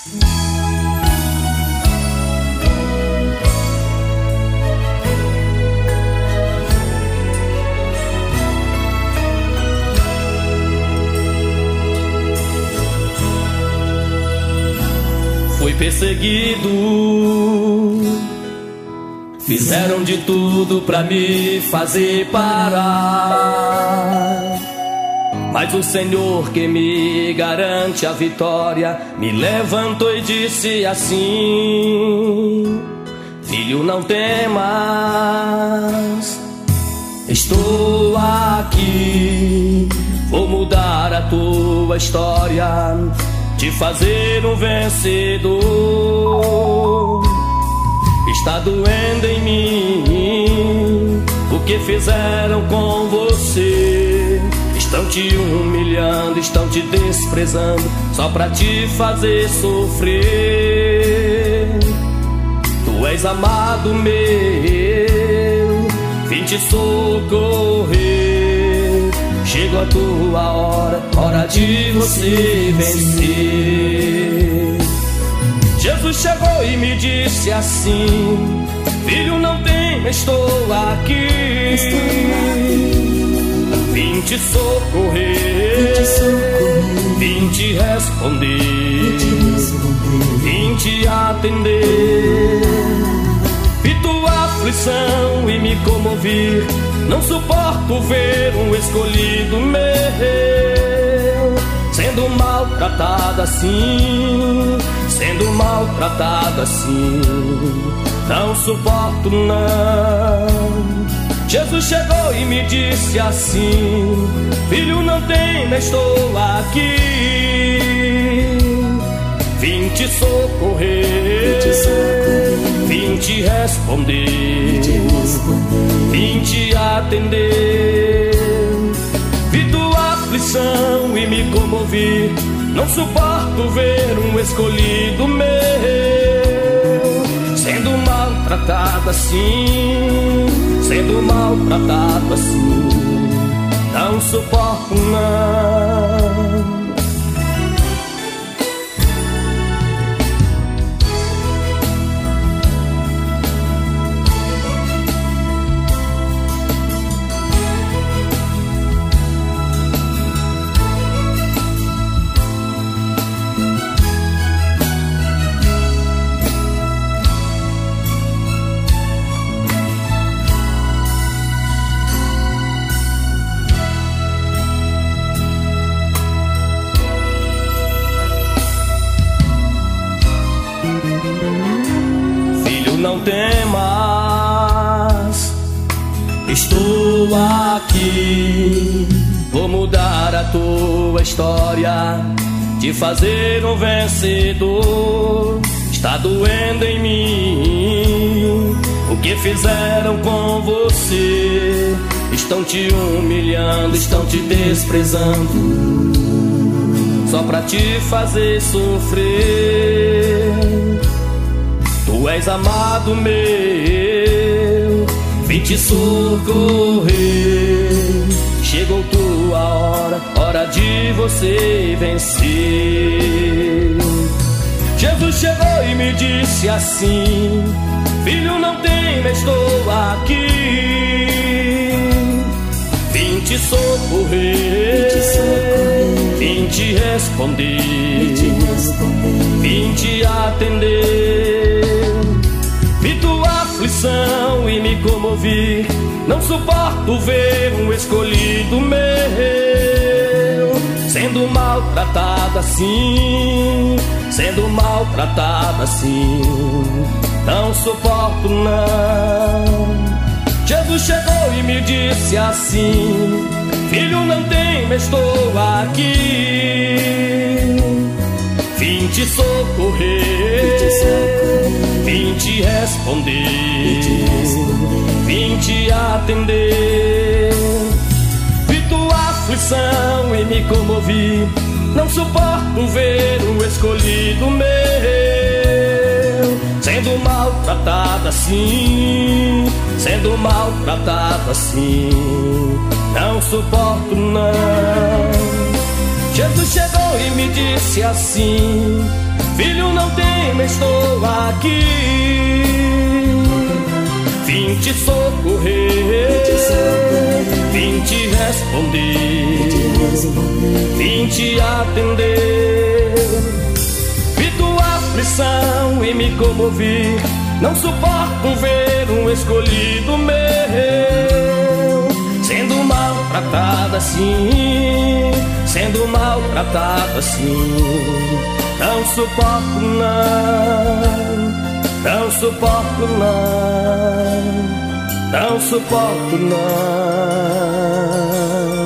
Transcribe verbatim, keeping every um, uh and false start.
Fui perseguido, fizeram de tudo pra me fazer parar, mas o Senhor que me garante a vitória me levantou e disse assim: filho, não temas, estou aqui, vou mudar a tua história, te fazer um vencedor. Está doendo em mim o que fizeram com você. Estão te humilhando, estão te desprezando, só pra te fazer sofrer. Tu és amado meu, vim te socorrer. Chegou a tua hora, hora de você vencer. Jesus chegou e me disse assim: filho, não tema, estou aqui, vim te socorrer, vim te responder, vim te atender. Vi tua aflição e me comovi, não suporto ver um escolhido meu sendo maltratado assim, sendo maltratado assim. Não suporto não. Jesus chegou e me disse assim: filho, não tema, estou aqui, vim te socorrer, vim te responder, vim te atender. Vi tua aflição e me comovi, não suporto ver um escolhido meu sendo maltratado assim, sendo maltratado assim. Não suporto não. Filho, não temas, estou aqui, vou mudar a tua história, te fazer um vencedor. Está doendo em mim o que fizeram com você. Estão te humilhando, estão te desprezando, só pra te fazer sofrer. Tu és amado meu, vim te socorrer. Chegou tua hora, hora de você vencer. Jesus chegou e me disse assim: filho, não tema, estou aqui, vim te socorrer, vim te responder, vim te atender. Vi tua aflição e me comovi, não suporto ver um escolhido meu sendo maltratado assim, sendo maltratado assim. Não suporto não. Jesus chegou e me disse assim: filho, não tema, estou aqui, vim te socorrer, vim te responder, vim te atender. Vi tua aflição e me comovi, não suporto ver o escolhido meu sendo maltratado assim, sendo maltratado assim. Não suporto não. Jesus chegou e me disse assim: filho, não responder, vim te atender. Vi tua aflição e me comovi, não suporto ver um escolhido meu sendo maltratado assim, sendo maltratado assim. Não suporto não, não suporto não, não suporto não.